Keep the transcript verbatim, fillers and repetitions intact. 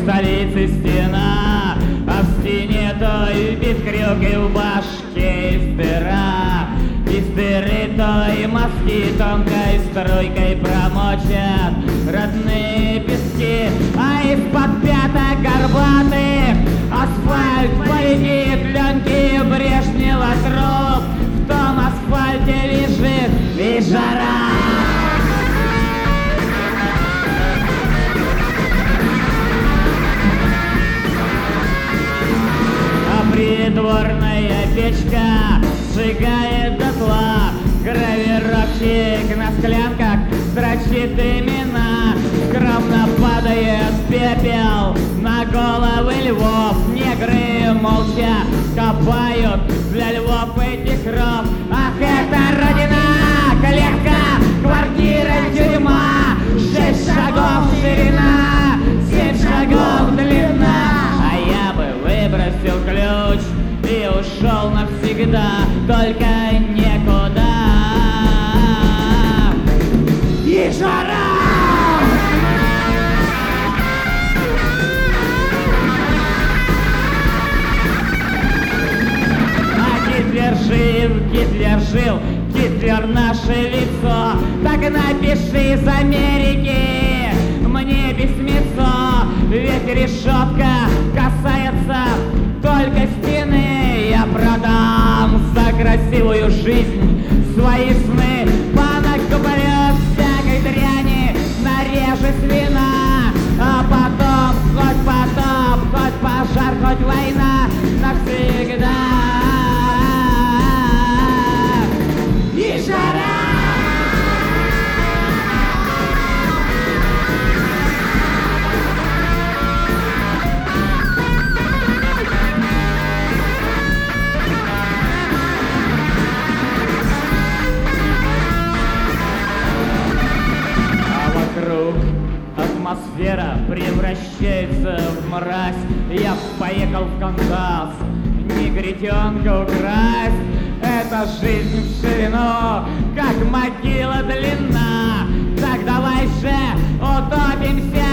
столице стена, а в стене той бит крюк и в башке из дыра. Из дыры той мозги тонкой струйкой промочат родные пески, а из-под пяток горбатых асфальт полетит ленки Брежнева труп. В том асфальте лежит и жара. А придворная печка сжигает дотла, гравировщик на склянках строчит имена. Скромно падает пепел на головы львов. Негры молча копают для львов этих ров. Ах, это родина, клетка, квартира, тюрьма. Шесть шагов ширина, семь шагов длина. А я бы выбросил ключ и ушел навсегда, только некуда. И жара! А Гитлер жив, Гитлер жил, Гитлер наше лицо. Так напиши из Америки мне письмецо, ведь решетка касается только стены. Я продам за красивую жизнь свои сны, понакуплю всякой дряни, нарежу свина, а потом хоть потоп, хоть пожар, хоть война навсегда. И жара! Атмосфера превращается в мразь. Я поехал в Канзас негритенка украсть. Это жизнь в ширину, как могила длинна. Так давай же утопимся